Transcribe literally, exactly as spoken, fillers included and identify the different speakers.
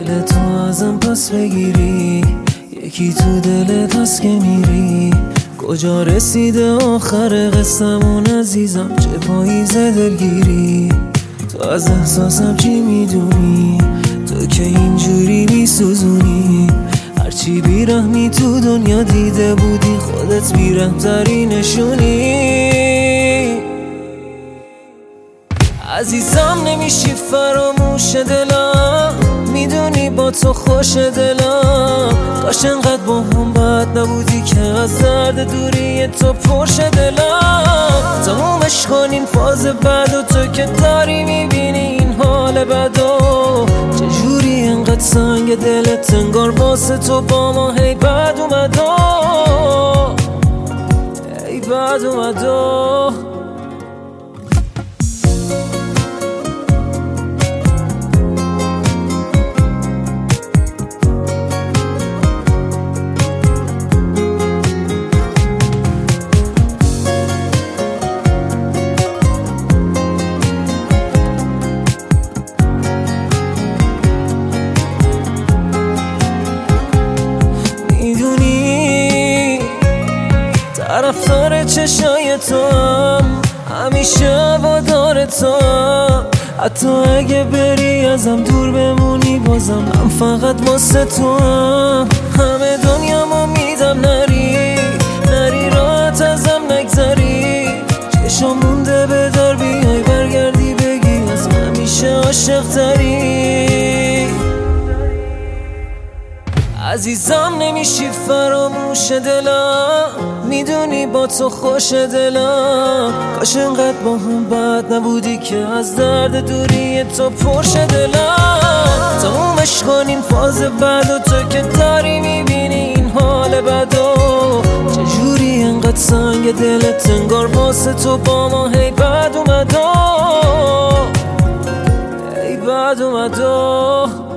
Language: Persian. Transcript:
Speaker 1: دل تو ازم پس بگیری، یکی تو دلت هست که میری. کجا رسیده آخر قصمون عزیزم، چه پاییز دلگیری. تو از احساسم چی میدونی، تو که اینجوری میسوزونی. هرچی بیرحمی تو دنیا دیده بودی، خودت بیرحم‌تری نشونی. عزیزم نمیشی فراموش دلم، میدونی با تو خوش دلم. کاش انقدر با هم بد نبودی که از درد دوری تو پرش دلم. تمومش کنین فاز بد و تو که داری میبینی این حال بدو. چجوری انقدر سنگ دلت انگار واسه تو با ما هی بد اومدو، هی بد اومدو. طرفدار چشای تو هم، همیشه هوادار تو هم. حتی اگه بری ازم دور بمونی بازم من فقط واسه تو هم. همه دنیامو میدم نری، نری راحت ازم نگذری. چشم مونده به در بیای برگردی بگی از همیشه عاشق تری. عزیزم نمیشی فراموش دلم، میدونی با تو خوش دلم. کاش انقدر با هم بد نبودی که از درد دوری تو پرش دلم. تمومش کنین فاز بد و تو که داری میبینی این حال بدو. چجوری انقدر سنگ دلت انگار واسه تو با ما هی بد اومدو، هی بد اومدو.